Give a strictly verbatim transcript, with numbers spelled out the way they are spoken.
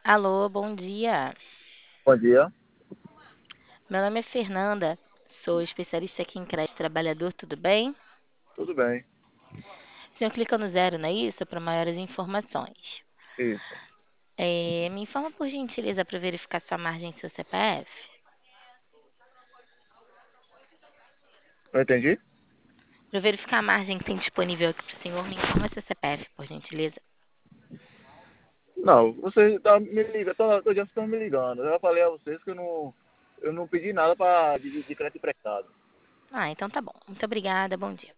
Alô, bom dia. Bom dia, Meu nome é Fernanda, sou especialista aqui em crédito trabalhador, tudo bem? tudo bem? O senhor clica no zero, não é isso? Para maiores informações. Isso. É, me informa por gentileza para verificar sua margem e seu C P F. Não entendi? Para verificar a margem que tem disponível aqui para o senhor, me informa seu C P F, por gentileza. Não, você tá me ligando, tô, tô já estão me ligando. Eu já falei a vocês que eu não, eu não pedi nada para de, de crédito emprestado. Ah, então tá bom. Muito obrigada, bom dia.